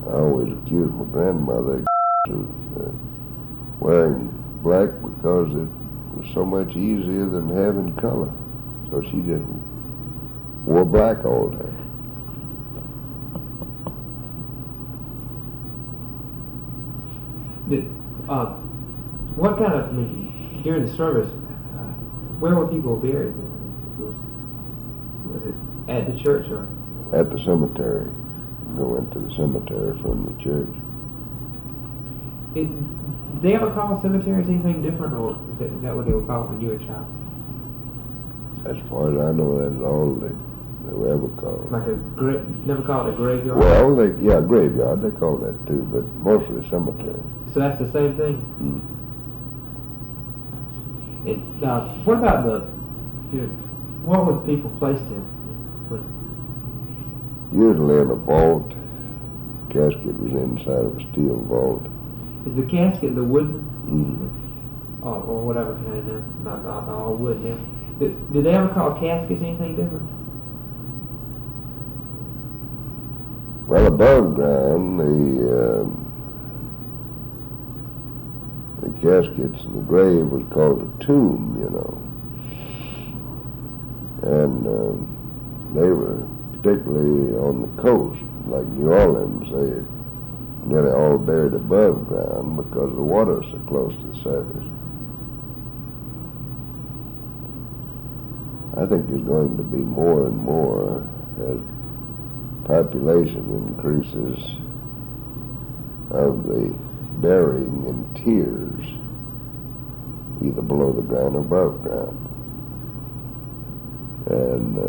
I always accused my grandmother of wearing black because it was so much easier than having color. So she just wore black all day. What kind of, during the service, where were people buried? Was it at the church or? At the cemetery. Go into the cemetery from the church. Did they ever call cemeteries anything different, or is that what they would call it when you were a child? As far as I know, that's all they were ever called. Like never called it a graveyard? Well, graveyard, they call that too, but mostly cemetery. So that's the same thing? Mm. What about what were people placed in? Usually in a vault. Casket was inside of a steel vault. Is the casket the wooden? Mm. Or whatever kind of, not all wood now. Did they ever call caskets anything different? Well, above ground, the caskets in the grave was called a tomb, and they were particularly on the coast, like New Orleans. They nearly all buried above ground because the water is so close to the surface. I think there's going to be more and more as population increases of the burying in tiers, either below the ground or above ground. And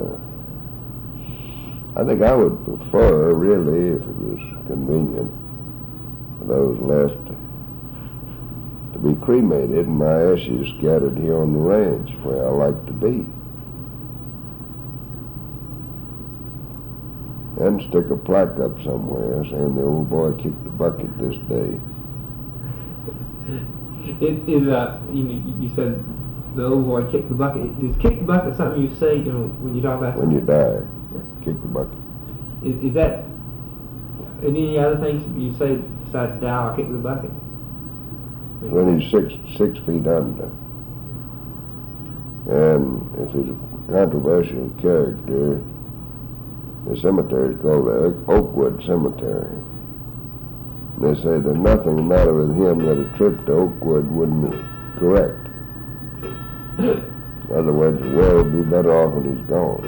I think I would prefer, really, if it was convenient, for those left to be cremated and my ashes scattered here on the ranch where I like to be. And stick a plaque up somewhere saying the old boy kicked the bucket this day. You said the old boy kicked the bucket. Is kick the bucket something you say when you talk about when you die? Kick the bucket. Is that any other things you say besides die or kick the bucket? When he's six feet under, and if he's a controversial character, the cemetery is called the Oakwood Cemetery. And they say there's nothing the matter with him that a trip to Oakwood wouldn't correct. In other words, the world would be better off when he's gone.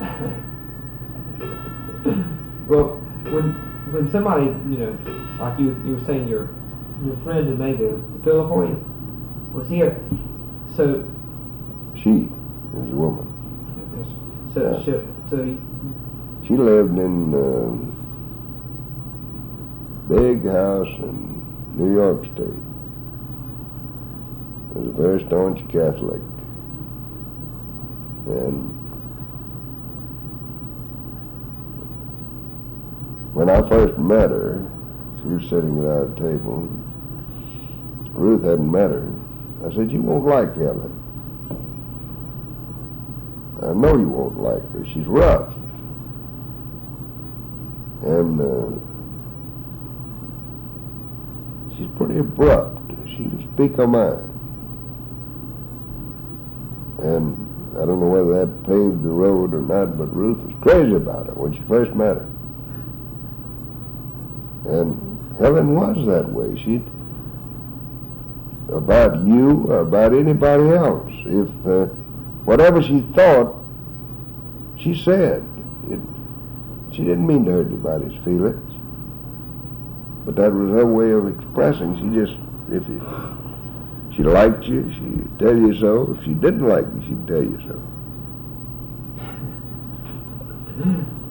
Well, when somebody, like you were saying, your friend who made the pillow for you was here, so she is a woman. So she lived in a big house in New York State. Was a very staunch Catholic, and when I first met her, she was sitting at our table. Ruth hadn't met her. I said, "You won't like Helen. I know you won't like her. She's rough. And she's pretty abrupt. She'll speak her mind." And I don't know whether that paved the road or not, but Ruth was crazy about her when she first met her. And Helen was that way. She'd, about you or about anybody else, if whatever she thought, she said. She didn't mean to hurt anybody's feelings, but that was her way of expressing. If she liked you, she'd tell you so. If she didn't like you, she'd tell you so.